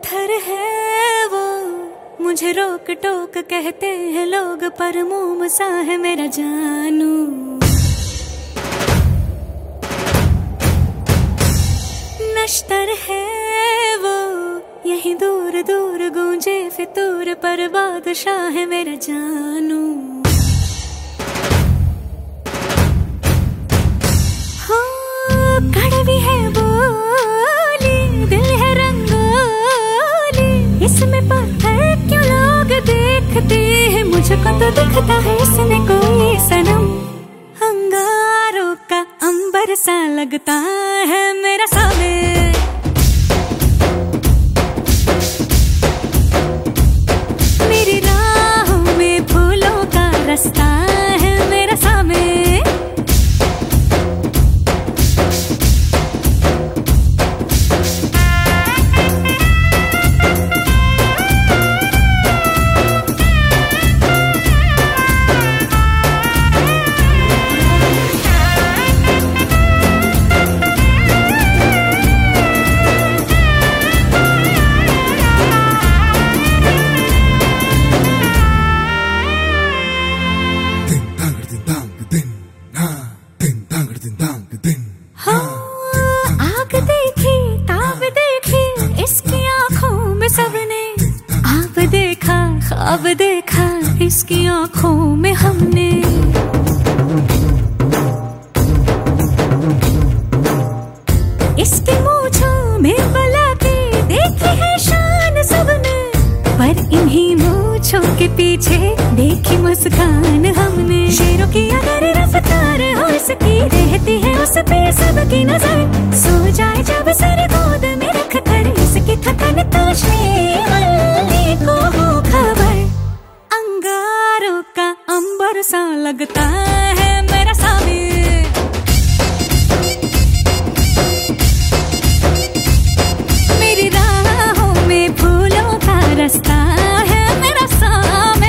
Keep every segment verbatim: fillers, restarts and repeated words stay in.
पत्थर है वो, मुझे रोक टोक कहते हैं लोग, पर मोम सा है मेरा जानू। नश्तर है वो, यहीं दूर दूर गूंजे फितूर, पर बादशाह है मेरा जानू। हो कड़वी है बोली, दिल है रंगोली, इसमें पत्थर क्यों लोग देखते हैं, मुझको तो दिखता है इसमें कोई सनम। अंगारों का अंबर सा लगता है मेरा सामने, मेरी राहों में फूलों का रास्ता है मेरा सामने। आग देखी ताब देखी इसकी आंखों में सबने, आप देखा ख्वाब देखा इसकी आंखों में हमने। इसकी मूंछों में बलाती देखी है शान सबने, पर इन्हीं मूंछों के पीछे देखी मुस्कान हमने। शेरों की अगर रफ्तार हो इसकी, रहती है उस पे सबकी नजर, सो जाए जब सर गोद में रख कर, इसकी थकन तो श्रीवल्ली को हो खबर। अंगारों का अंबर सा लगता है मेरा सामने, मेरी राहों में फूलों का रास्ता है मेरा सामने।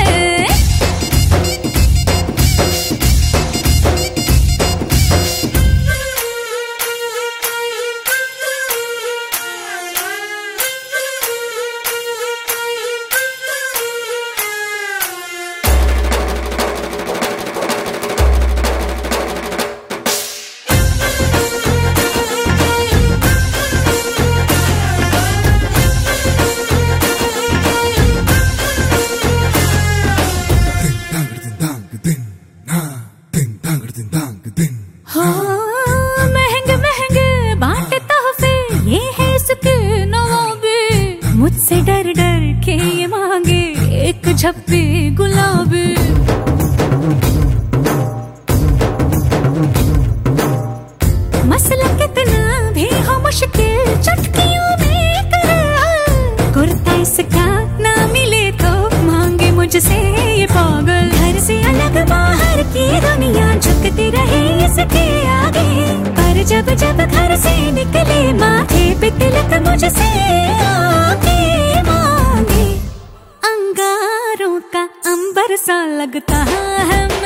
हो महंगे महंगे बांटे तोहफे, ये है इसके नवाबे, मुझसे डर डर के ये मांगे एक झप्पी गुलाबी। मसला कितना भी हो मुश्किल, चुटकियों में कर हल, कुर्ता इसका ना मिले तो मांगे मुझसे ये पागल। घर से अलग बाहर की दुनिया झुकती रहे इसके आगे, पर जब जब घर से निकले माथे पे तिलक मुझसे आके मांगे। अंगारों का अंबर सा लगता है